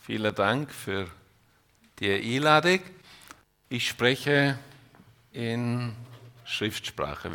Vielen Dank für die Einladung. Ich spreche in Schriftsprache,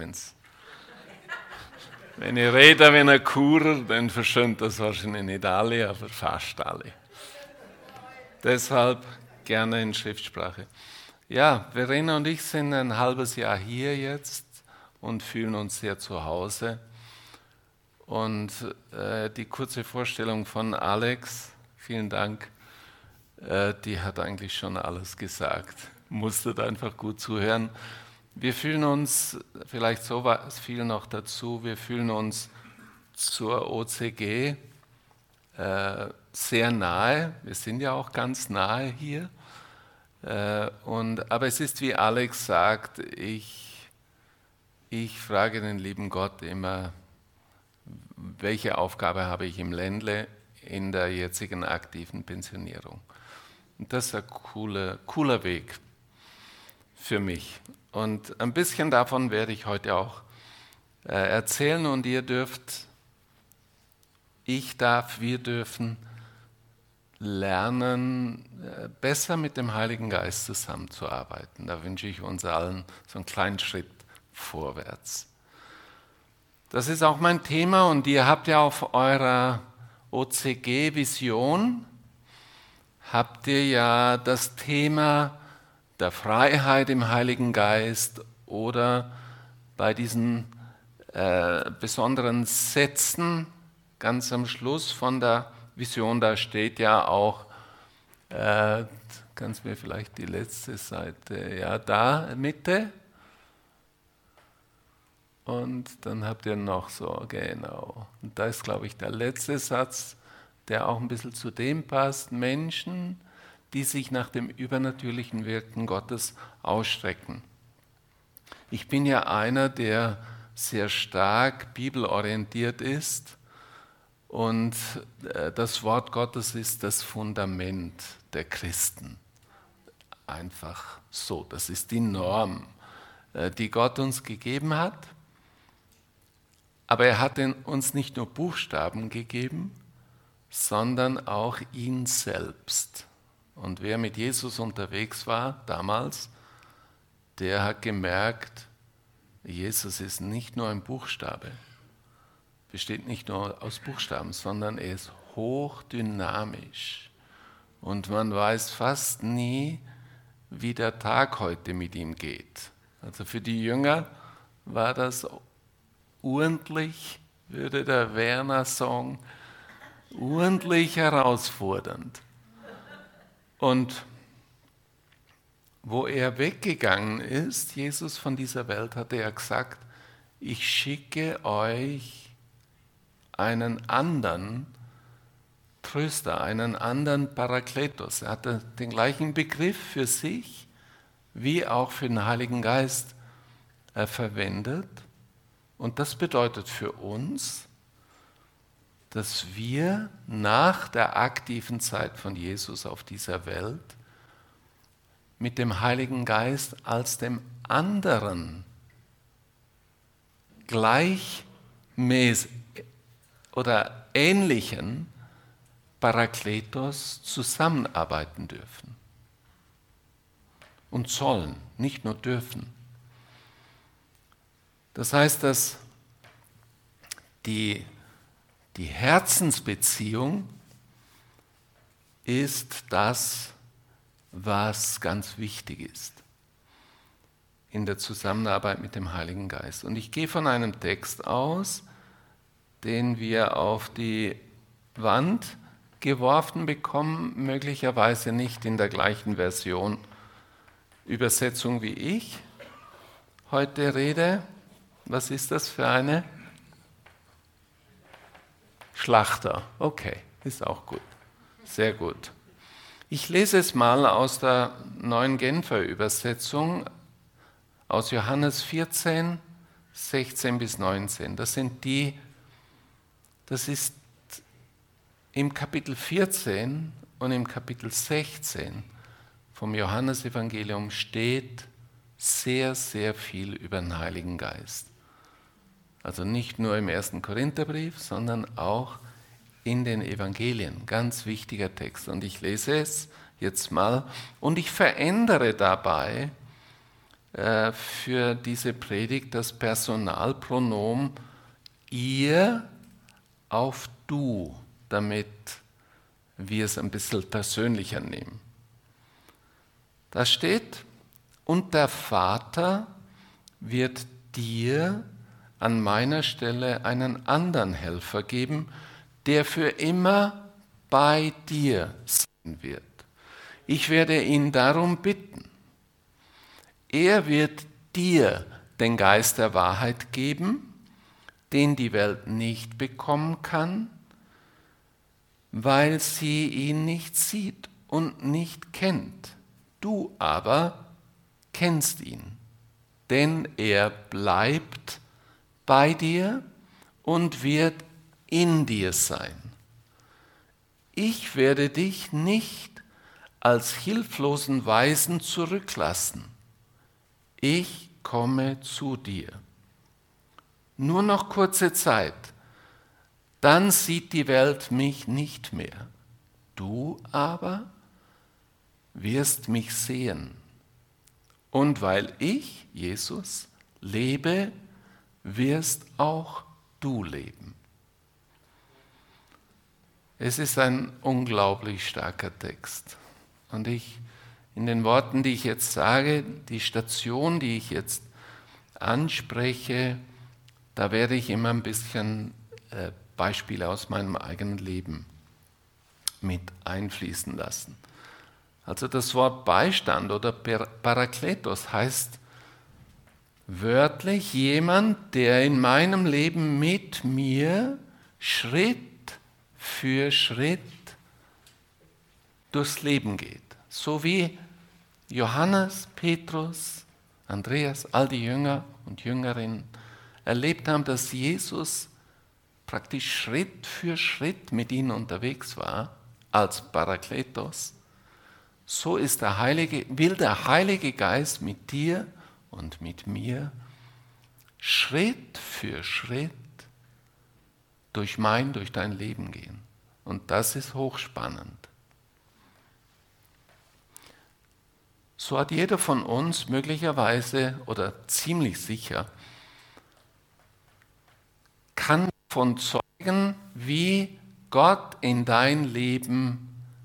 wenn ich rede wie ein Churer, dann verstehen das wahrscheinlich nicht alle, aber fast alle. Deshalb gerne in Schriftsprache. Ja, Verena und ich sind ein halbes Jahr hier jetzt und fühlen uns sehr zu Hause. Und die kurze Vorstellung von Alex, vielen Dank, die hat eigentlich schon alles gesagt. Musstet einfach gut zuhören. Wir fühlen uns, vielleicht so viel noch dazu, wir fühlen uns zur OCG sehr nahe. Wir sind ja auch ganz nahe hier. Aber es ist, wie Alex sagt, ich frage den lieben Gott immer, welche Aufgabe habe ich im Ländle in der jetzigen aktiven Pensionierung. Und das ist ein cooler Weg für mich. Und ein bisschen davon werde ich heute auch erzählen und wir dürfen lernen, besser mit dem Heiligen Geist zusammenzuarbeiten. Da wünsche ich uns allen so einen kleinen Schritt vorwärts. Das ist auch mein Thema und ihr habt ja auf eurer OCG-Vision habt ihr ja das Thema der Freiheit im Heiligen Geist oder bei diesen besonderen Sätzen ganz am Schluss von der Vision, da steht ja auch, kannst du mir vielleicht die letzte Seite, ja da, Mitte. Und dann habt ihr noch so, genau. Und da ist, glaube ich, der letzte Satz, der auch ein bisschen zu dem passt. Menschen, die sich nach dem übernatürlichen Wirken Gottes ausstrecken. Ich bin ja einer, der sehr stark bibelorientiert ist. Und das Wort Gottes ist das Fundament der Christen. Einfach so, das ist die Norm, die Gott uns gegeben hat. Aber er hat uns nicht nur Buchstaben gegeben, sondern auch ihn selbst. Und wer mit Jesus unterwegs war damals, der hat gemerkt, Jesus ist nicht nur ein Buchstabe, besteht nicht nur aus Buchstaben, sondern er ist hochdynamisch. Und man weiß fast nie, wie der Tag heute mit ihm geht. Also für die Jünger war das ordentlich, würde der Werner sagen, ordentlich herausfordernd. Und wo er weggegangen ist, Jesus von dieser Welt, hatte er gesagt, ich schicke euch einen anderen Tröster, einen anderen Parakletos. Er hatte den gleichen Begriff für sich, wie auch für den Heiligen Geist verwendet. Und das bedeutet für uns, dass wir nach der aktiven Zeit von Jesus auf dieser Welt mit dem Heiligen Geist als dem anderen gleichmäßig oder ähnlichen Parakletos zusammenarbeiten dürfen. Und sollen, nicht nur dürfen. Das heißt, dass die Herzensbeziehung ist das, was ganz wichtig ist in der Zusammenarbeit mit dem Heiligen Geist. Und ich gehe von einem Text aus, den wir auf die Wand geworfen bekommen, möglicherweise nicht in der gleichen Übersetzung wie ich heute rede. Was ist das für eine? Schlachter. Okay, ist auch gut. Sehr gut. Ich lese es mal aus der Neuen Genfer Übersetzung, aus Johannes 14, 16 bis 19. Das ist im Kapitel 14 und im Kapitel 16 vom Johannesevangelium steht sehr, sehr viel über den Heiligen Geist. Also nicht nur im 1. Korintherbrief, sondern auch in den Evangelien. Ganz wichtiger Text. Und ich lese es jetzt mal. Und ich verändere dabei für diese Predigt das Personalpronomen ihr auf du, damit wir es ein bisschen persönlicher nehmen. Da steht, und der Vater wird dir an meiner Stelle einen anderen Helfer geben, der für immer bei dir sein wird. Ich werde ihn darum bitten. Er wird dir den Geist der Wahrheit geben, den die Welt nicht bekommen kann, weil sie ihn nicht sieht und nicht kennt. Du aber kennst ihn, denn er bleibt bei dir und wird in dir sein. Ich werde dich nicht als hilflosen Waisen zurücklassen. Ich komme zu dir. Nur noch kurze Zeit, dann sieht die Welt mich nicht mehr. Du aber wirst mich sehen. Und weil ich, Jesus, lebe, wirst auch du leben. Es ist ein unglaublich starker Text. Und in den Worten, die ich jetzt sage, die Station, die ich jetzt anspreche, da werde ich immer ein bisschen Beispiele aus meinem eigenen Leben mit einfließen lassen. Also das Wort Beistand oder Parakletos heißt wörtlich jemand, der in meinem Leben mit mir Schritt für Schritt durchs Leben geht. So wie Johannes, Petrus, Andreas, all die Jünger und Jüngerinnen erlebt haben, dass Jesus praktisch Schritt für Schritt mit ihnen unterwegs war, als Parakletos. So will der Heilige Geist mit dir und mit mir Schritt für Schritt durch dein Leben gehen. Und das ist hochspannend. So hat jeder von uns möglicherweise oder ziemlich sicher, kann davon zeugen, wie Gott in dein Leben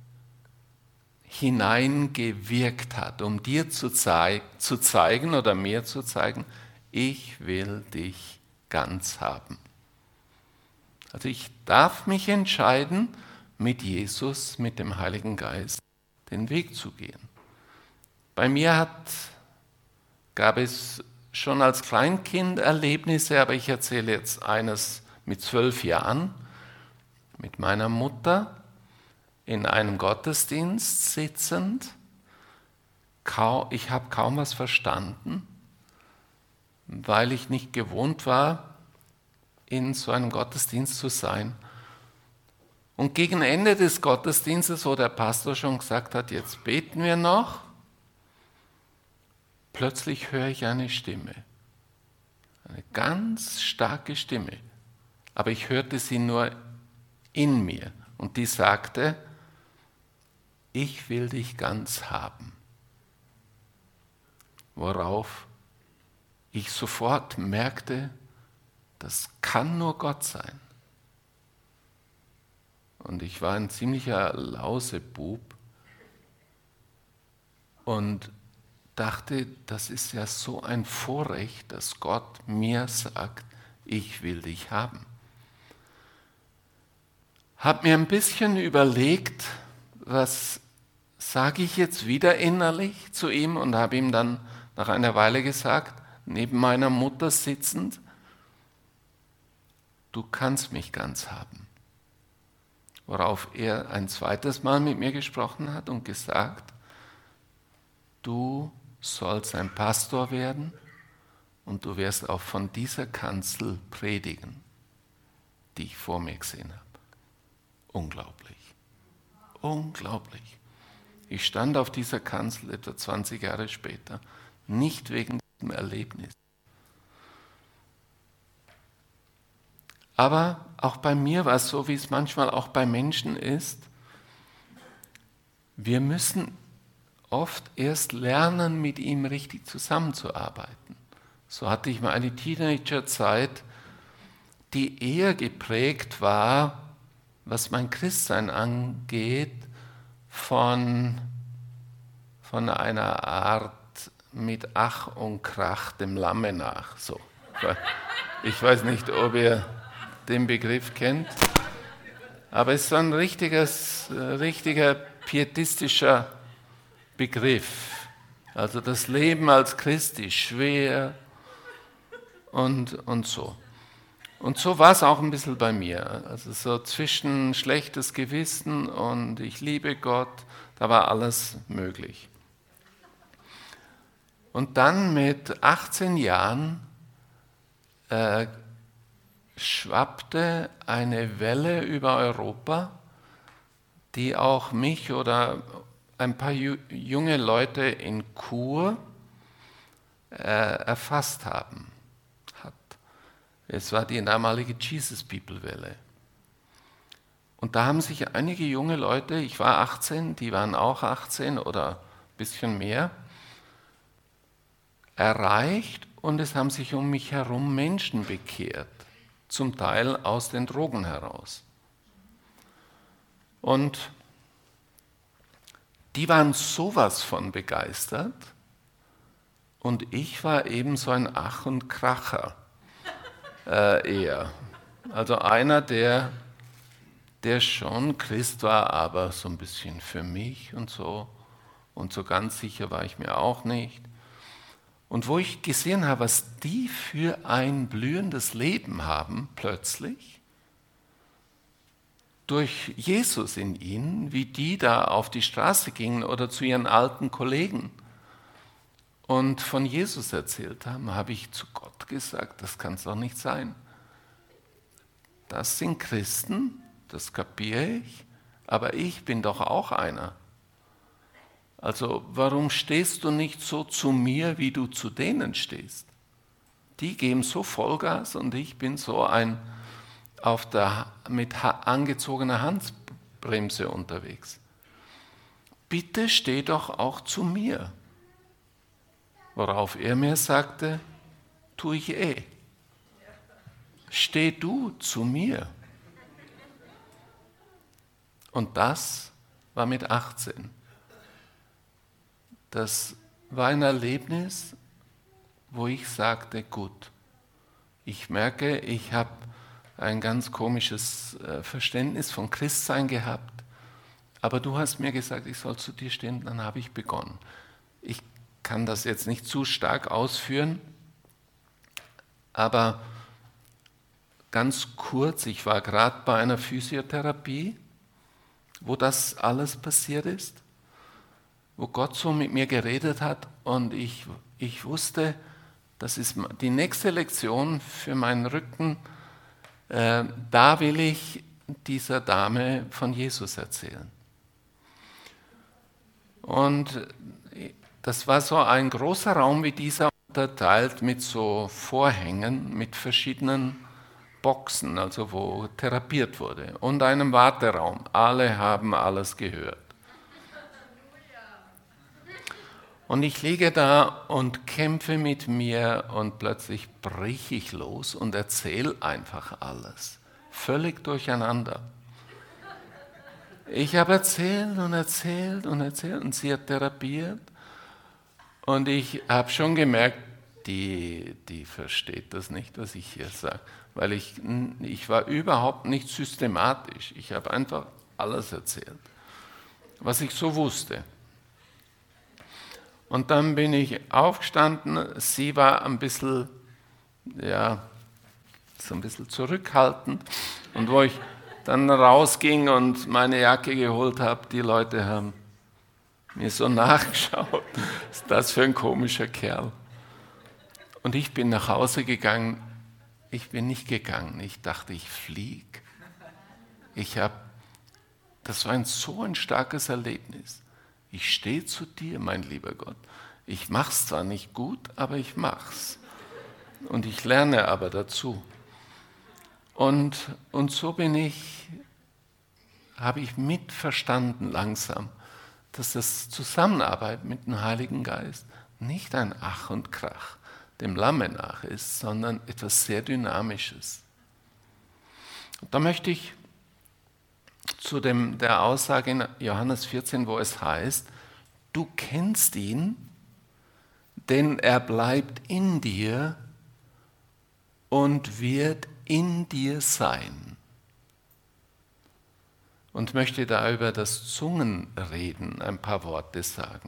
hineingewirkt hat, um dir zu zeigen oder mir zu zeigen, ich will dich ganz haben. Also ich darf mich entscheiden, mit Jesus, mit dem Heiligen Geist, den Weg zu gehen. Bei mir gab es schon als Kleinkind Erlebnisse, aber ich erzähle jetzt eines mit 12 Jahren, mit meiner Mutter in einem Gottesdienst sitzend. Ich habe kaum was verstanden, weil ich nicht gewohnt war, in so einem Gottesdienst zu sein. Und gegen Ende des Gottesdienstes, wo der Pastor schon gesagt hat, jetzt beten wir noch, plötzlich höre ich eine Stimme. Eine ganz starke Stimme. Aber ich hörte sie nur in mir. Und die sagte, ich will dich ganz haben. Worauf ich sofort merkte, das kann nur Gott sein. Und ich war ein ziemlicher Lausebub und dachte, das ist ja so ein Vorrecht, dass Gott mir sagt, ich will dich haben. Hab mir ein bisschen überlegt, was sage ich jetzt wieder innerlich zu ihm und habe ihm dann nach einer Weile gesagt, neben meiner Mutter sitzend, du kannst mich ganz haben. Worauf er ein zweites Mal mit mir gesprochen hat und gesagt, du sollst ein Pastor werden und du wirst auch von dieser Kanzel predigen, die ich vor mir gesehen habe. Unglaublich. Unglaublich. Ich stand auf dieser Kanzel etwa 20 Jahre später, nicht wegen diesem Erlebnis. Aber auch bei mir war es so, wie es manchmal auch bei Menschen ist. Wir müssen oft erst lernen, mit ihm richtig zusammenzuarbeiten. So hatte ich mal eine Teenagerzeit, die eher geprägt war, was mein Christsein angeht, von einer Art mit Ach und Krach dem Lamme nach. So. Ich weiß nicht, ob ihr den Begriff kennt, aber es ist so ein richtiger pietistischer Begriff. Also das Leben als Christ ist schwer und so. Und so war es auch ein bisschen bei mir. Also so zwischen schlechtes Gewissen und ich liebe Gott, da war alles möglich. Und dann mit 18 Jahren schwappte eine Welle über Europa, die auch mich oder ein paar junge Leute in Chur erfasst hat. Es war die damalige Jesus People Welle. Und da haben sich einige junge Leute, ich war 18, die waren auch 18 oder ein bisschen mehr, erreicht und es haben sich um mich herum Menschen bekehrt, zum Teil aus den Drogen heraus. Und die waren sowas von begeistert und ich war eben so ein Ach und Kracher eher. Also einer, der schon Christ war, aber so ein bisschen für mich und so ganz sicher war ich mir auch nicht. Und wo ich gesehen habe, was die für ein blühendes Leben haben, plötzlich, durch Jesus in ihnen, wie die da auf die Straße gingen oder zu ihren alten Kollegen und von Jesus erzählt haben, habe ich zu Gott gesagt, das kann es doch nicht sein. Das sind Christen, das kapiere ich, aber ich bin doch auch einer. Also warum stehst du nicht so zu mir, wie du zu denen stehst? Die geben so Vollgas und ich bin so ein mit angezogener Handbremse unterwegs. Bitte steh doch auch zu mir. Worauf er mir sagte, tue ich eh. Steh du zu mir. Und das war mit 18. Das war ein Erlebnis, wo ich sagte, gut, ich merke, ich habe ein ganz komisches Verständnis von Christsein gehabt, aber du hast mir gesagt, ich soll zu dir stehen, dann habe ich begonnen. Ich kann das jetzt nicht zu stark ausführen, aber ganz kurz, ich war gerade bei einer Physiotherapie, wo das alles passiert ist, wo Gott so mit mir geredet hat und ich wusste, das ist die nächste Lektion für meinen Rücken, da will ich dieser Dame von Jesus erzählen. Und das war so ein großer Raum wie dieser, unterteilt mit so Vorhängen, mit verschiedenen Boxen, also wo therapiert wurde, und einem Warteraum. Alle haben alles gehört. Und ich liege da und kämpfe mit mir und plötzlich brich ich los und erzähle einfach alles. Völlig durcheinander. Ich habe erzählt und erzählt und erzählt und sie hat therapiert. Und ich habe schon gemerkt, die versteht das nicht, was ich hier sage. Weil ich war überhaupt nicht systematisch. Ich habe einfach alles erzählt, was ich so wusste. Und dann bin ich aufgestanden, sie war ein bisschen, so ein bisschen zurückhaltend. Und wo ich dann rausging und meine Jacke geholt habe, die Leute haben mir so nachgeschaut, was ist das für ein komischer Kerl. Und ich bin nach Hause gegangen, ich bin nicht gegangen, ich dachte, ich fliege. Das war so ein starkes Erlebnis. Ich stehe zu dir, mein lieber Gott. Ich mach's zwar nicht gut, aber ich mach's. Und ich lerne aber dazu. Und so habe ich mitverstanden langsam, dass das Zusammenarbeit mit dem Heiligen Geist nicht ein Ach und Krach dem Lamme nach ist, sondern etwas sehr Dynamisches. Und da möchte ich zu der Aussage in Johannes 14, wo es heißt, du kennst ihn, denn er bleibt in dir und wird in dir sein. Und möchte da über das Zungenreden ein paar Worte sagen.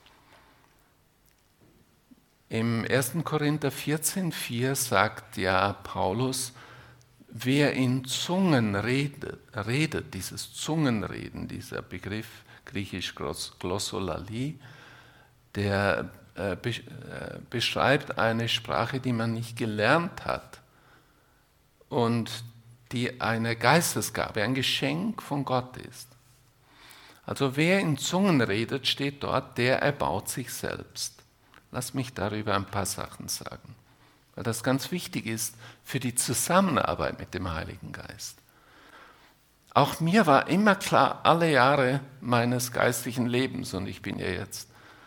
Im 1. Korinther 14,4 sagt ja Paulus, wer in Zungen redet, dieses Zungenreden, dieser Begriff griechisch Glossolalie, der beschreibt eine Sprache, die man nicht gelernt hat und die eine Geistesgabe, ein Geschenk von Gott ist. Also wer in Zungen redet, steht dort, der erbaut sich selbst. Lass mich darüber ein paar Sachen sagen, weil das ganz wichtig ist für die Zusammenarbeit mit dem Heiligen Geist. Auch mir war immer klar, alle Jahre meines geistlichen Lebens, und ich bin ja jetzt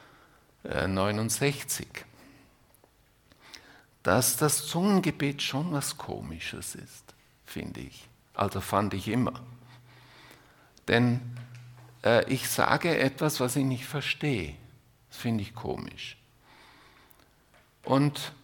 69, dass das Zungengebet schon was Komisches ist, finde ich. Also fand ich immer. Denn ich sage etwas, was ich nicht verstehe. Das finde ich komisch. Und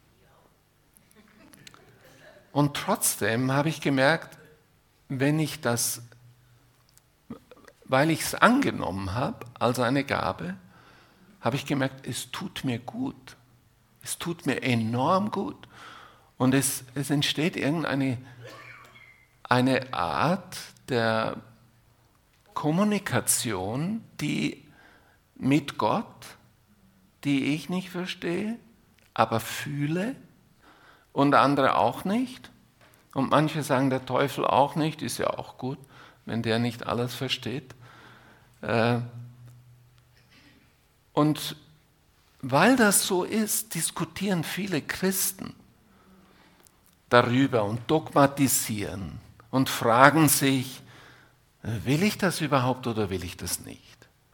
trotzdem habe ich gemerkt, wenn ich das, weil ich es angenommen habe als eine Gabe, habe ich gemerkt, es tut mir gut. Es tut mir enorm gut. Und es entsteht irgendeine Art der Kommunikation, die mit Gott, die ich nicht verstehe, aber fühle und andere auch nicht. Und manche sagen, der Teufel auch nicht, ist ja auch gut, wenn der nicht alles versteht. Und weil das so ist, diskutieren viele Christen darüber und dogmatisieren und fragen sich, will ich das überhaupt oder will ich das nicht?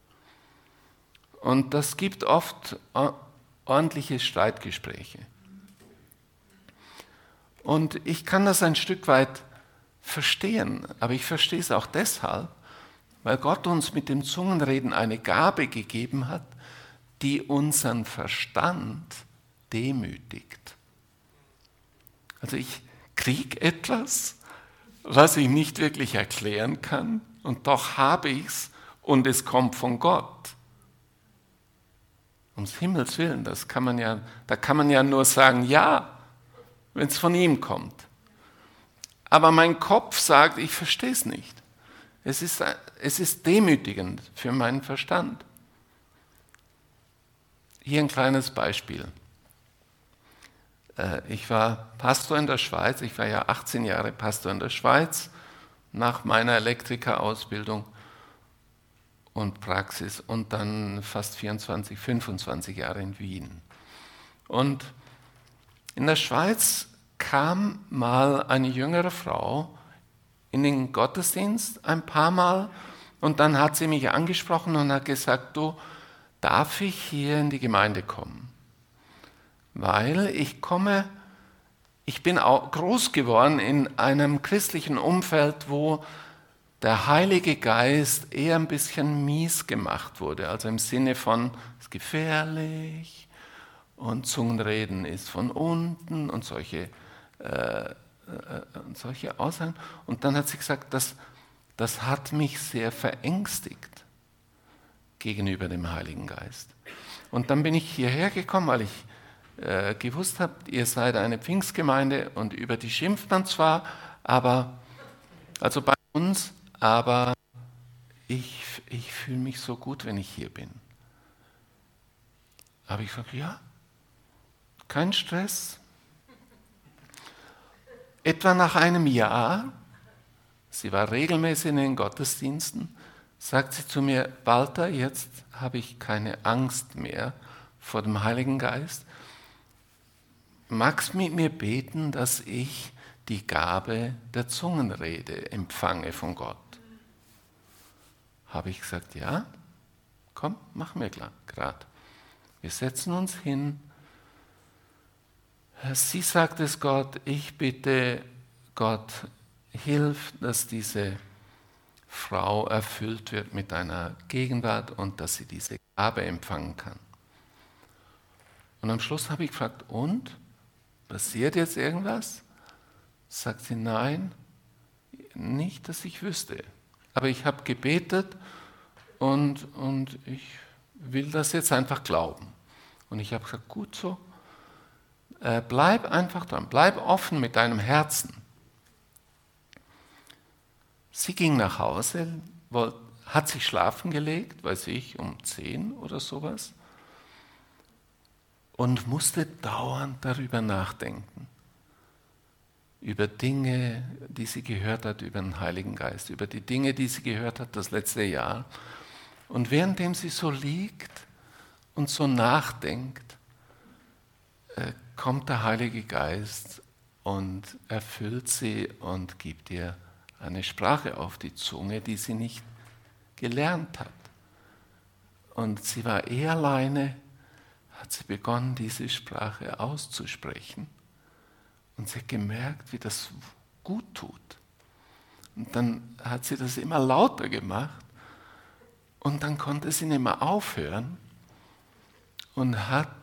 Und das gibt oft ordentliche Streitgespräche. Und ich kann das ein Stück weit verstehen, aber ich verstehe es auch deshalb, weil Gott uns mit dem Zungenreden eine Gabe gegeben hat, die unseren Verstand demütigt. Also ich kriege etwas, was ich nicht wirklich erklären kann, und doch habe ich es und es kommt von Gott. Ums Himmels Willen, da kann man ja nur sagen, ja, wenn es von ihm kommt. Aber mein Kopf sagt, ich verstehe es nicht. Es ist demütigend für meinen Verstand. Hier ein kleines Beispiel. Ich war Pastor in der Schweiz, ich war ja 18 Jahre Pastor in der Schweiz, nach meiner Elektrikerausbildung und Praxis und dann fast 24, 25 Jahre in Wien. Und in der Schweiz kam mal eine jüngere Frau in den Gottesdienst ein paar Mal und dann hat sie mich angesprochen und hat gesagt, du, darf ich hier in die Gemeinde kommen? Weil ich bin auch groß geworden in einem christlichen Umfeld, wo der Heilige Geist eher ein bisschen mies gemacht wurde. Also im Sinne von, es ist gefährlich und Zungenreden ist von unten und solche Aussagen. Und dann hat sie gesagt, das hat mich sehr verängstigt gegenüber dem Heiligen Geist. Und dann bin ich hierher gekommen, weil ich gewusst habe, ihr seid eine Pfingstgemeinde und über die schimpft man zwar, also bei uns, aber ich fühle mich so gut, wenn ich hier bin. Aber ich sage, ja, kein Stress. Etwa nach einem Jahr, sie war regelmäßig in den Gottesdiensten, sagt sie zu mir, Walter, jetzt habe ich keine Angst mehr vor dem Heiligen Geist. Magst mit mir beten, dass ich die Gabe der Zungenrede empfange von Gott. Habe ich gesagt, ja, komm, machen wir gerade. Wir setzen uns hin. Sie sagt es Gott, ich bitte Gott, hilf, dass diese Frau erfüllt wird mit deiner Gegenwart und dass sie diese Gabe empfangen kann. Und am Schluss habe ich gefragt, und? Passiert jetzt irgendwas? Sagt sie, nein, nicht, dass ich wüsste. Aber ich habe gebetet und ich will das jetzt einfach glauben. Und ich habe gesagt, gut so, bleib einfach dran, bleib offen mit deinem Herzen. Sie ging nach Hause, hat sich schlafen gelegt, weiß ich, um 10 oder sowas, und musste dauernd darüber nachdenken. Über Dinge, die sie gehört hat, über den Heiligen Geist, über die Dinge, die sie gehört hat das letzte Jahr. Und währenddem sie so liegt und so nachdenkt, kommt der Heilige Geist und erfüllt sie und gibt ihr eine Sprache auf die Zunge, die sie nicht gelernt hat. Und sie war alleine, hat sie begonnen, diese Sprache auszusprechen. Und sie hat gemerkt, wie das gut tut. Und dann hat sie das immer lauter gemacht. Und dann konnte sie nicht mehr aufhören und hat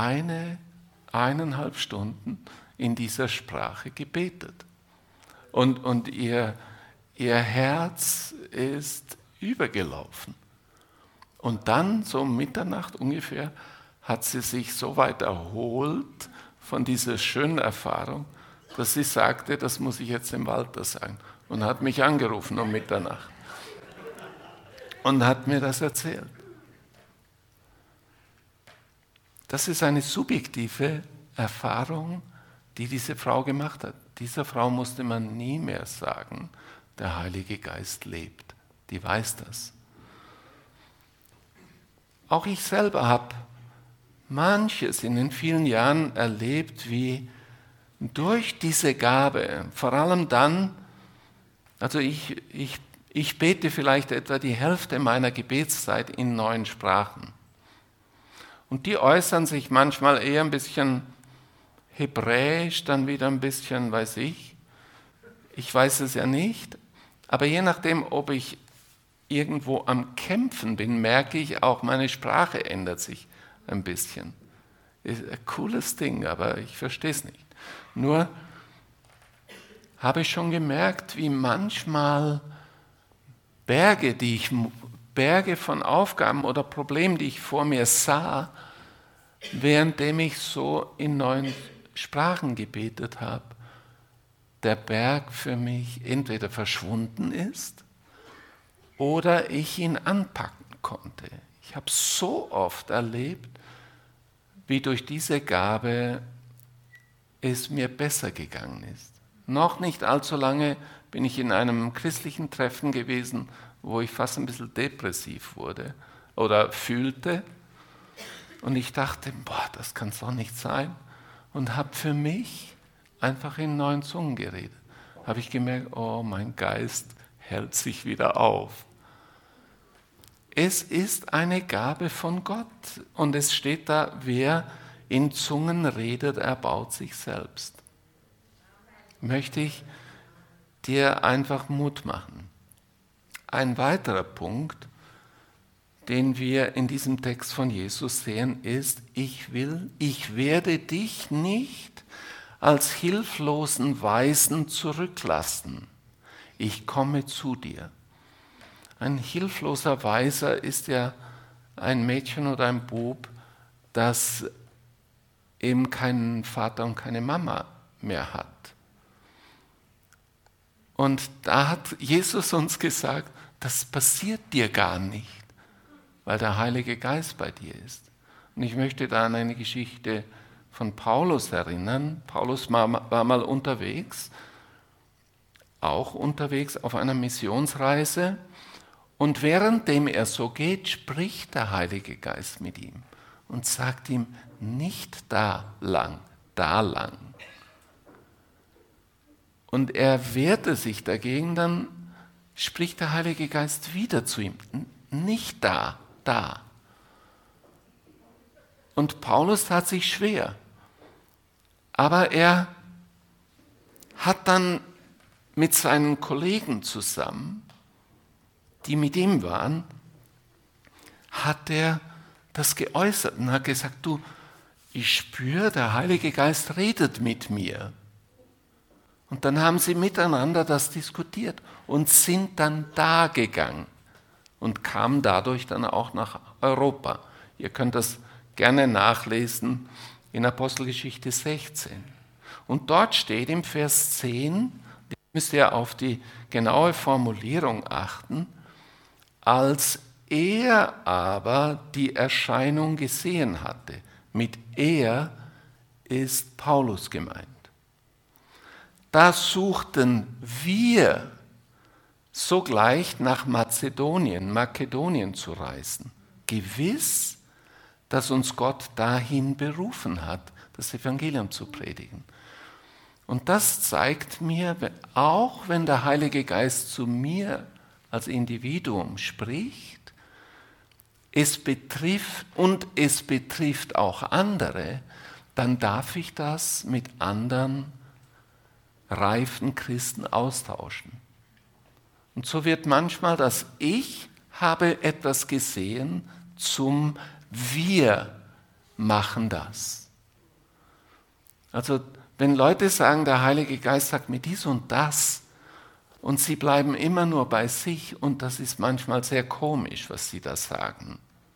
1,5 Stunden in dieser Sprache gebetet. Und ihr Herz ist übergelaufen. Und dann, so um Mitternacht ungefähr, hat sie sich so weit erholt von dieser schönen Erfahrung, dass sie sagte, das muss ich jetzt dem Walter sagen. Und hat mich angerufen um Mitternacht. Und hat mir das erzählt. Das ist eine subjektive Erfahrung, die diese Frau gemacht hat. Dieser Frau musste man nie mehr sagen, der Heilige Geist lebt. Die weiß das. Auch ich selber habe manches in den vielen Jahren erlebt, wie durch diese Gabe, vor allem dann, also ich bete vielleicht etwa die Hälfte meiner Gebetszeit in 9 Sprachen. Und die äußern sich manchmal eher ein bisschen hebräisch, dann wieder ein bisschen, weiß ich weiß es ja nicht, aber je nachdem, ob ich irgendwo am Kämpfen bin, merke ich auch, meine Sprache ändert sich ein bisschen. Ist ein cooles Ding, aber ich verstehe es nicht. Nur habe ich schon gemerkt, wie manchmal Berge von Aufgaben oder Problemen, die ich vor mir sah, währenddem ich so in 9 Sprachen gebetet habe, der Berg für mich entweder verschwunden ist oder ich ihn anpacken konnte. Ich habe so oft erlebt, wie durch diese Gabe es mir besser gegangen ist. Noch nicht allzu lange bin ich in einem christlichen Treffen gewesen, wo ich fast ein bisschen depressiv wurde oder fühlte. Und ich dachte, das kann es doch nicht sein. Und habe für mich einfach in 9 Zungen geredet. Habe ich gemerkt, oh, mein Geist hält sich wieder auf. Es ist eine Gabe von Gott. Und es steht da, wer in Zungen redet, erbaut sich selbst. Möchte ich dir einfach Mut machen. Ein weiterer Punkt, den wir in diesem Text von Jesus sehen, ist, ich werde dich nicht als hilflosen Waisen zurücklassen. Ich komme zu dir. Ein hilfloser Waiser ist ja ein Mädchen oder ein Bub, das eben keinen Vater und keine Mama mehr hat. Und da hat Jesus uns gesagt, das passiert dir gar nicht, weil der Heilige Geist bei dir ist. Und ich möchte da an eine Geschichte von Paulus erinnern. Paulus war mal unterwegs, auch unterwegs auf einer Missionsreise. Und währenddem er so geht, spricht der Heilige Geist mit ihm und sagt ihm, nicht da lang, da lang. und er wehrte sich dagegen, dann spricht der Heilige Geist wieder zu ihm. Nicht da, da. Und Paulus tat sich schwer. Aber er hat dann mit seinen Kollegen zusammen, die mit ihm waren, hat er das geäußert und hat gesagt, du, ich spüre, der Heilige Geist redet mit mir. Und dann haben sie miteinander das diskutiert und sind dann da gegangen und kamen dadurch dann auch nach Europa. Ihr könnt das gerne nachlesen in Apostelgeschichte 16. Und dort steht im Vers 10, müsst ihr auf die genaue Formulierung achten, als er aber die Erscheinung gesehen hatte. Mit er ist Paulus gemeint. Da suchten wir sogleich nach Makedonien zu reisen. Gewiss, dass uns Gott dahin berufen hat, das Evangelium zu predigen. Und das zeigt mir, auch wenn der Heilige Geist zu mir als Individuum spricht, es betrifft auch andere, dann darf ich das mit anderen reifen Christen austauschen. Und so wird manchmal das Ich habe etwas gesehen zum Wir machen das. Also wenn Leute sagen, der Heilige Geist sagt mir dies und das und sie bleiben immer nur bei sich und das ist manchmal sehr komisch, was sie da sagen.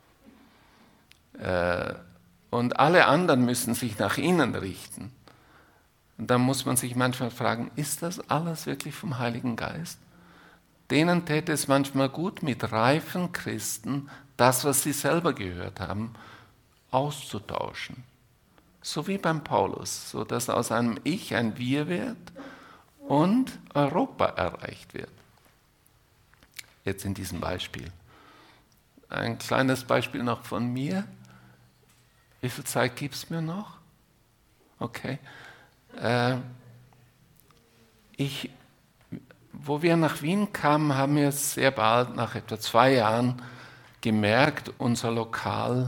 Und alle anderen müssen sich nach ihnen richten. Und dann muss man sich manchmal fragen, ist das alles wirklich vom Heiligen Geist? Denen täte es manchmal gut, mit reifen Christen das, was sie selber gehört haben, auszutauschen. So wie beim Paulus, so dass aus einem Ich ein Wir wird und Europa erreicht wird. Jetzt in diesem Beispiel. Ein kleines Beispiel noch von mir. Wie viel Zeit gibt es mir noch? Okay. Wo wir nach Wien kamen, haben wir sehr bald, nach etwa 2 Jahren, gemerkt, unser Lokal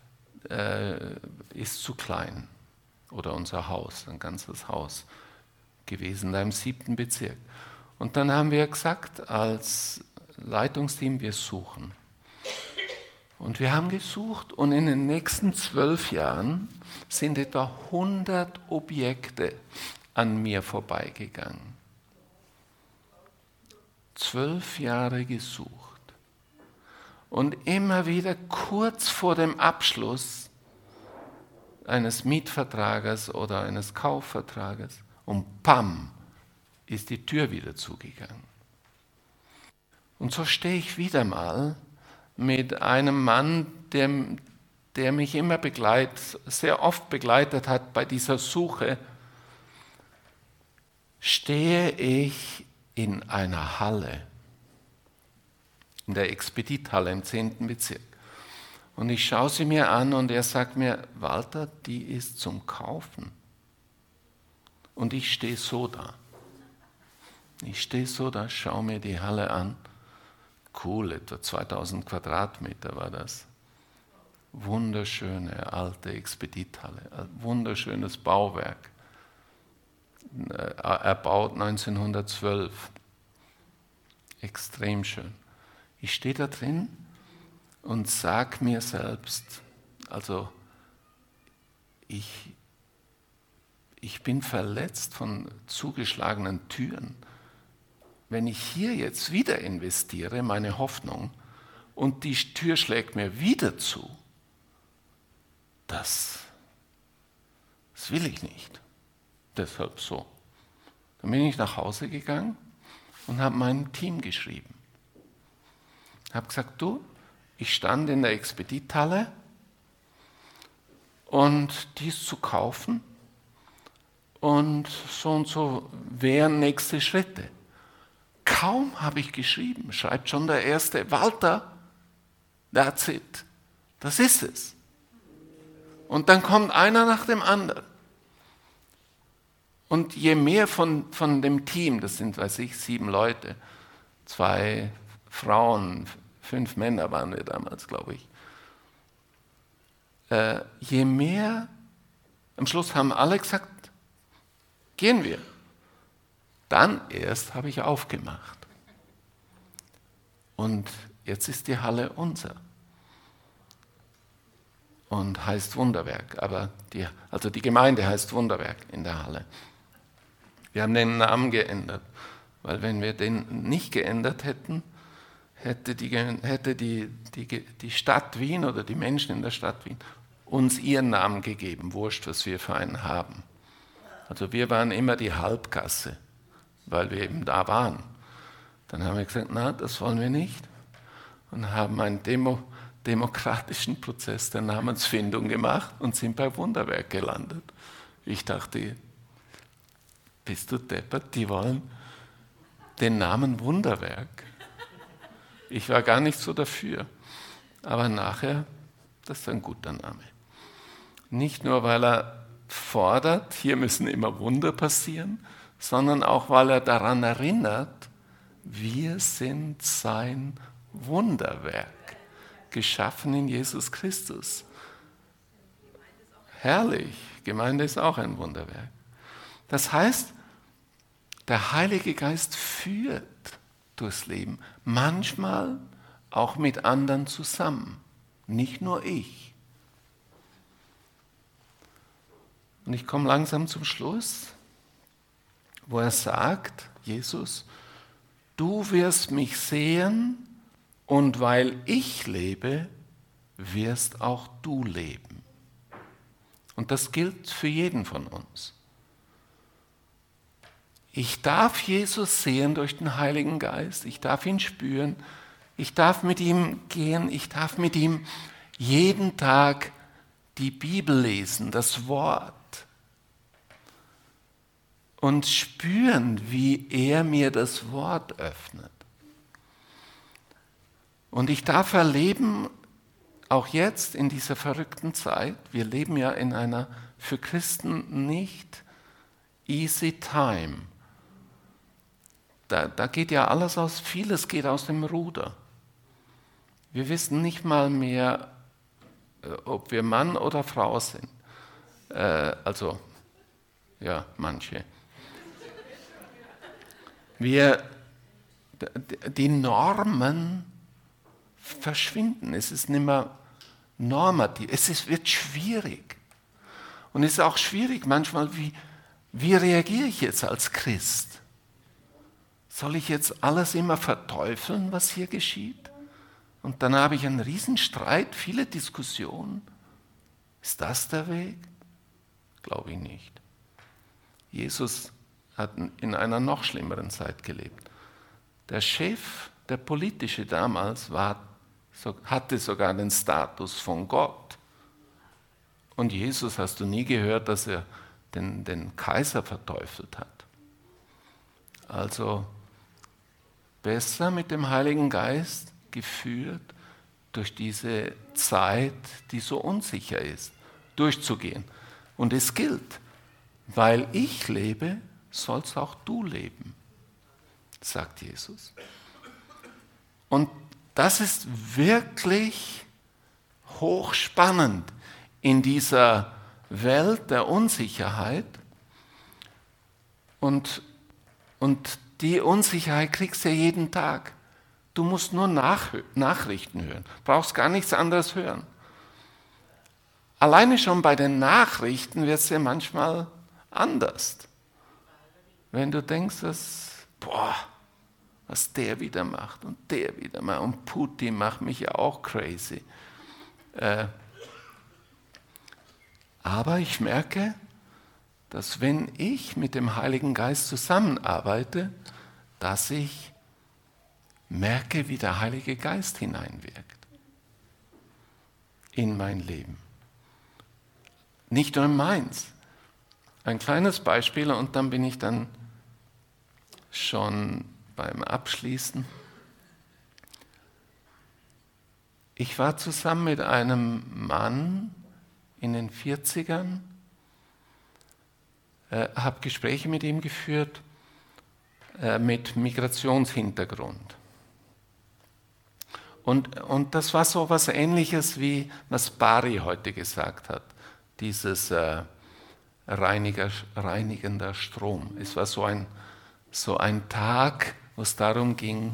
ist zu klein. Oder unser Haus, ein ganzes Haus gewesen, da im 7. Bezirk. Und dann haben wir gesagt, als Leitungsteam, wir suchen. Und wir haben gesucht und in den nächsten 12 Jahren sind etwa 100 Objekte an mir vorbeigegangen. 12 Jahre gesucht. Und immer wieder kurz vor dem Abschluss eines Mietvertrages oder eines Kaufvertrages und pam, ist die Tür wieder zugegangen. Und so stehe ich wieder mal mit einem Mann, der mich immer sehr oft begleitet hat bei dieser Suche, stehe ich in einer Halle, in der Expedithalle im 10. Bezirk. Und ich schaue sie mir an und er sagt mir, Walter, die ist zum Kaufen. Und ich stehe so da. Schaue mir die Halle an. Cool, etwa 2000 Quadratmeter war das. Wunderschöne alte Expedithalle, wunderschönes Bauwerk. Erbaut 1912. Extrem schön. Ich stehe da drin und sage mir selbst, also ich bin verletzt von zugeschlagenen Türen. Wenn ich hier jetzt wieder investiere, meine Hoffnung, und die Tür schlägt mir wieder zu, das will ich nicht. Deshalb so. Dann bin ich nach Hause gegangen und habe meinem Team geschrieben. Habe gesagt, du, ich stand in der Expedithalle und die ist zu kaufen und so wären nächste Schritte. Kaum habe ich geschrieben, schreibt schon der Erste, Walter, that's it, das ist es. Und dann kommt einer nach dem anderen. Und je mehr von dem Team, das sind, weiß ich, 7 Leute, 2 Frauen, 5 Männer waren wir damals, glaube ich. Je mehr, am Schluss haben alle gesagt, gehen wir. Dann erst habe ich aufgemacht. Und jetzt ist die Halle unser. Und heißt Wunderwerk. Aber die Gemeinde heißt Wunderwerk in der Halle. Wir haben den Namen geändert, weil wenn wir den nicht geändert hätten, hätte die Stadt Wien oder die Menschen in der Stadt Wien uns ihren Namen gegeben, wurscht, was wir für einen haben. Also wir waren immer die Halbgasse, weil wir eben da waren. Dann haben wir gesagt, na, das wollen wir nicht. Und haben einen demokratischen Prozess der Namensfindung gemacht und sind bei Wunderwerk gelandet. Ich dachte, bist du deppert, die wollen den Namen Wunderwerk. Ich war gar nicht so dafür. Aber nachher, das ist ein guter Name. Nicht nur, weil er fordert, hier müssen immer Wunder passieren, sondern auch, weil er daran erinnert, wir sind sein Wunderwerk, geschaffen in Jesus Christus. Herrlich, Gemeinde ist auch ein Wunderwerk. Das heißt, der Heilige Geist führt durchs Leben, manchmal auch mit anderen zusammen, nicht nur ich. Und ich komme langsam zum Schluss, wo er sagt, Jesus, du wirst mich sehen und weil ich lebe, wirst auch du leben. Und das gilt für jeden von uns. Ich darf Jesus sehen durch den Heiligen Geist, ich darf ihn spüren, ich darf mit ihm gehen, ich darf mit ihm jeden Tag die Bibel lesen, das Wort. Und spüren, wie er mir das Wort öffnet. Und ich darf erleben, auch jetzt in dieser verrückten Zeit, wir leben ja in einer für Christen nicht easy time. Da geht ja vieles geht aus dem Ruder. Wir wissen nicht mal mehr, ob wir Mann oder Frau sind. Also, ja, manche. Die Normen verschwinden. Es ist nicht mehr normativ. Wird schwierig. Und es ist auch schwierig manchmal, wie reagiere ich jetzt als Christ? Soll ich jetzt alles immer verteufeln, was hier geschieht? Und dann habe ich einen Riesenstreit, viele Diskussionen. Ist das der Weg? Glaube ich nicht. Jesus hat in einer noch schlimmeren Zeit gelebt. Der Chef, der politische damals, hatte sogar den Status von Gott. Und Jesus, hast du nie gehört, dass er den Kaiser verteufelt hat. Also besser mit dem Heiligen Geist geführt, durch diese Zeit, die so unsicher ist, durchzugehen. Und es gilt, weil ich lebe, sollst auch du leben, sagt Jesus. Und das ist wirklich hochspannend in dieser Welt der Unsicherheit. Und die Unsicherheit kriegst du ja jeden Tag. Du musst nur Nachrichten hören, brauchst gar nichts anderes hören. Alleine schon bei den Nachrichten wird es ja manchmal anders. Wenn du denkst, was der wieder macht und der wieder macht und Putin macht mich ja auch crazy. Aber ich merke, dass wenn ich mit dem Heiligen Geist zusammenarbeite, dass ich merke, wie der Heilige Geist hineinwirkt in mein Leben. Nicht nur in meins. Ein kleines Beispiel und dann bin ich dann schon beim Abschließen. Ich war zusammen mit einem Mann in den 40ern, habe Gespräche mit ihm geführt mit Migrationshintergrund. Und das war so etwas Ähnliches, wie was Bari heute gesagt hat, dieses reinigender Strom. Es war so ein Tag, wo es darum ging,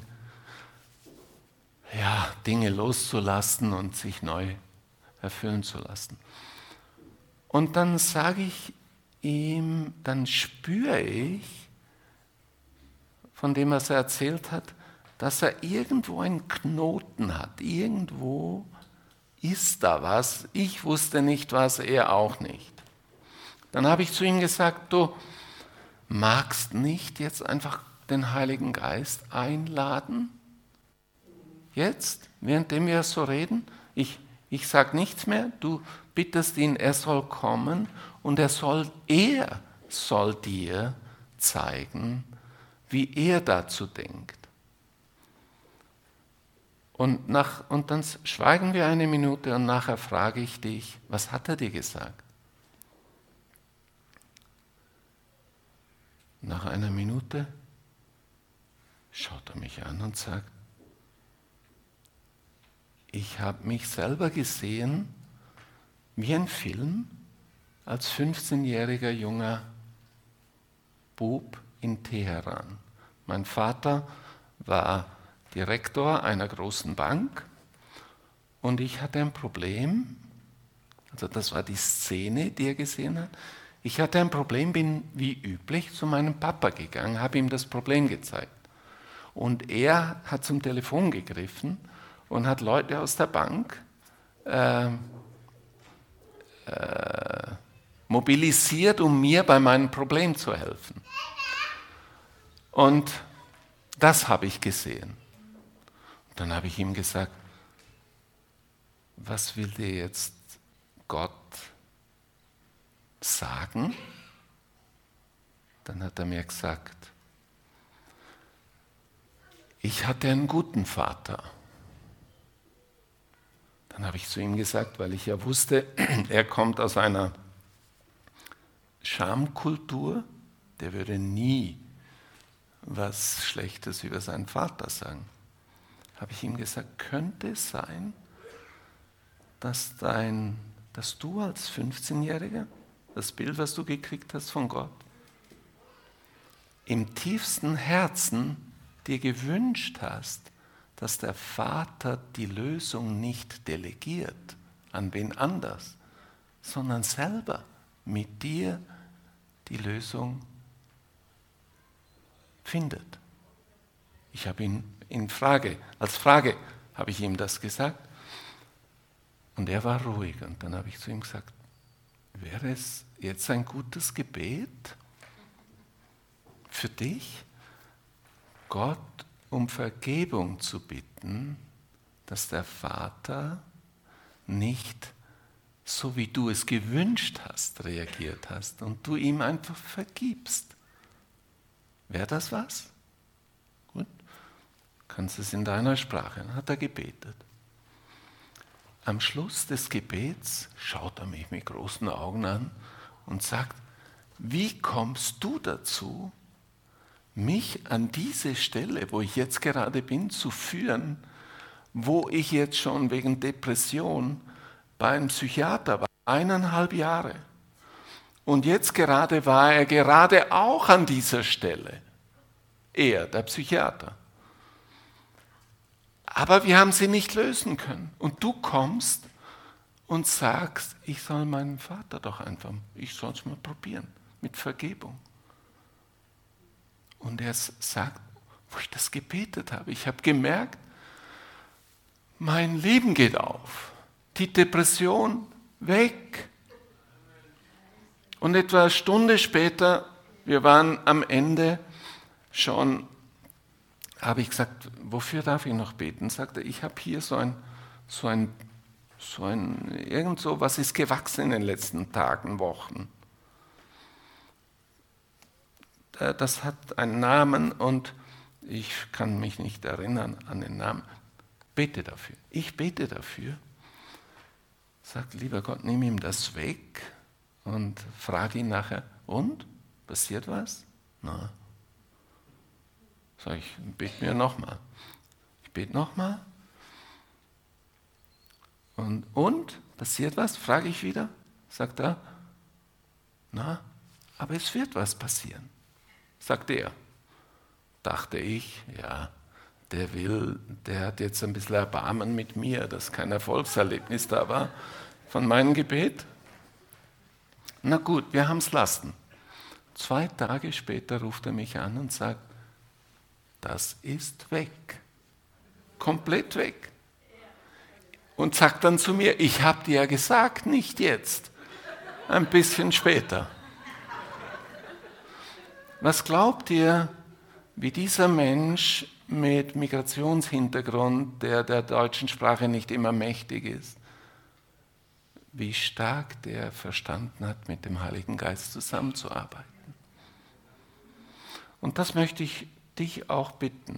ja, Dinge loszulassen und sich neu erfüllen zu lassen. Und dann sage ich ihm, dann spüre ich, von dem, was er erzählt hat, dass er irgendwo einen Knoten hat. Irgendwo ist da was. Ich wusste nicht was, er auch nicht. Dann habe ich zu ihm gesagt, du magst nicht jetzt einfach den Heiligen Geist einladen? Jetzt, währenddem wir so reden? Ich sage nichts mehr, du bittest ihn, er soll kommen und er soll dir zeigen, wie er dazu denkt. Und dann schweigen wir eine Minute und nachher frage ich dich, was hat er dir gesagt? Nach einer Minute schaut er mich an und sagt, ich habe mich selber gesehen wie ein Film als 15-jähriger junger Bub in Teheran. Mein Vater war Direktor einer großen Bank und ich hatte ein Problem, also das war die Szene, die er gesehen hat. Ich hatte ein Problem, bin wie üblich zu meinem Papa gegangen, habe ihm das Problem gezeigt. Und er hat zum Telefon gegriffen und hat Leute aus der Bank mobilisiert, um mir bei meinem Problem zu helfen. Und das habe ich gesehen. Dann habe ich ihm gesagt, was will dir jetzt Gott sagen? Dann hat er mir gesagt, ich hatte einen guten Vater. Dann habe ich zu ihm gesagt, weil ich ja wusste, er kommt aus einer Schamkultur, der würde nie was Schlechtes über seinen Vater sagen. Habe ich ihm gesagt, könnte es sein, dass du als 15-Jähriger, das Bild, was du gekriegt hast von Gott, im tiefsten Herzen dir gewünscht hast, dass der Vater die Lösung nicht delegiert an wen anders, sondern selber mit dir die Lösung findet. Ich habe ihn als Frage habe ich ihm das gesagt und er war ruhig und dann habe ich zu ihm gesagt, wäre es jetzt ein gutes Gebet für dich, Gott um Vergebung zu bitten, dass der Vater nicht so wie du es gewünscht hast, reagiert hast und du ihm einfach vergibst. Wäre das was? Gut, kannst es in deiner Sprache. Dann hat er gebetet. Am Schluss des Gebets schaut er mich mit großen Augen an und sagt, wie kommst du dazu, mich an diese Stelle, wo ich jetzt gerade bin, zu führen, wo ich jetzt schon wegen Depression bei einem Psychiater war, 1,5 Jahre. Und jetzt gerade war er gerade auch an dieser Stelle. Er, der Psychiater. Aber wir haben sie nicht lösen können. Und du kommst und sagst, ich soll meinen Vater doch einfach, ich soll es mal probieren, mit Vergebung. Und er sagt, wo ich das gebetet habe, ich habe gemerkt, mein Leben geht auf. Die Depression weg. Und etwa eine Stunde später, wir waren am Ende schon, habe ich gesagt, wofür darf ich noch beten? Sagte, ich habe hier irgend so, was ist gewachsen in den letzten Tagen, Wochen. Das hat einen Namen und ich kann mich nicht erinnern an den Namen. Bete dafür. Ich bete dafür. Sagt, lieber Gott, nimm ihm das weg und frage ihn nachher, und? passiert was? Na. Sag ich, bete mir nochmal. Ich bete nochmal. Und? Passiert was? Frage ich wieder. Sagt er, na, aber es wird was passieren. Sagt er. Dachte ich, ja, der hat jetzt ein bisschen Erbarmen mit mir, dass kein Erfolgserlebnis da war von meinem Gebet. Na gut, wir haben es lassen. 2 Tage später ruft er mich an und sagt, das ist weg. Komplett weg. Und sagt dann zu mir, ich habe dir ja gesagt, nicht jetzt. Ein bisschen später. Was glaubt ihr, wie dieser Mensch mit Migrationshintergrund, der deutschen Sprache nicht immer mächtig ist, wie stark der verstanden hat, mit dem Heiligen Geist zusammenzuarbeiten? Und das möchte ich dich auch bitten.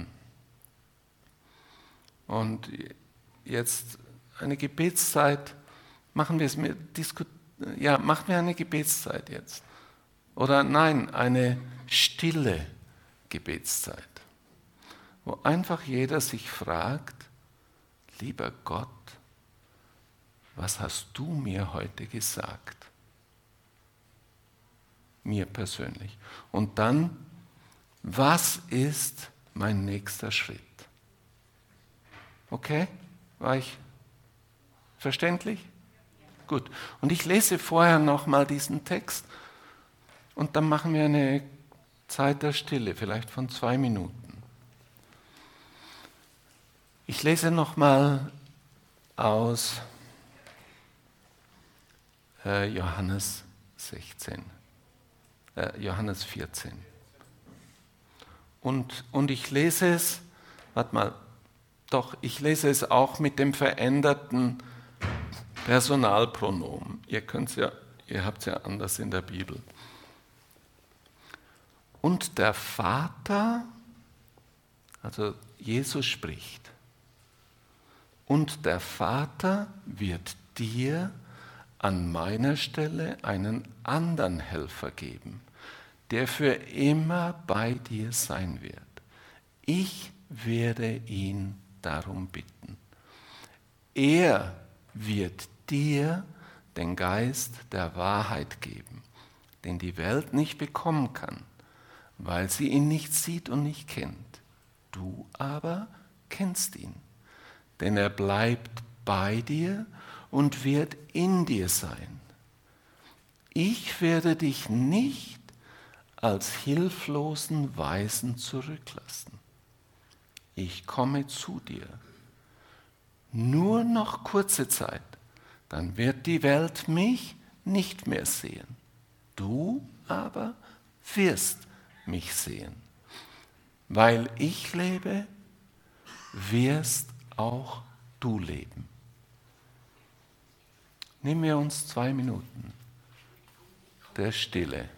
Und jetzt eine Gebetszeit, machen wir eine Gebetszeit jetzt. Oder nein, eine stille Gebetszeit, wo einfach jeder sich fragt, lieber Gott, was hast du mir heute gesagt? Mir persönlich. Und dann, was ist mein nächster Schritt? Okay? War ich verständlich? Gut. Und ich lese vorher nochmal diesen Text und dann machen wir eine Zeit der Stille, vielleicht von 2 Minuten. Ich lese nochmal aus Johannes 14. Und ich lese es, ich lese es auch mit dem veränderten Personalpronomen. Ihr habt es ja anders in der Bibel. Und der Vater, also Jesus spricht, und der Vater wird dir an meiner Stelle einen anderen Helfer geben, der für immer bei dir sein wird. Ich werde ihn darum bitten. Er wird dir den Geist der Wahrheit geben, den die Welt nicht bekommen kann, weil sie ihn nicht sieht und nicht kennt. Du aber kennst ihn, denn er bleibt bei dir und wird in dir sein. Ich werde dich nicht als hilflosen Waisen zurücklassen. Ich komme zu dir. Nur noch kurze Zeit, dann wird die Welt mich nicht mehr sehen. Du aber wirst mich sehen. Weil ich lebe, wirst auch du leben. Nehmen wir uns 2 Minuten der Stille.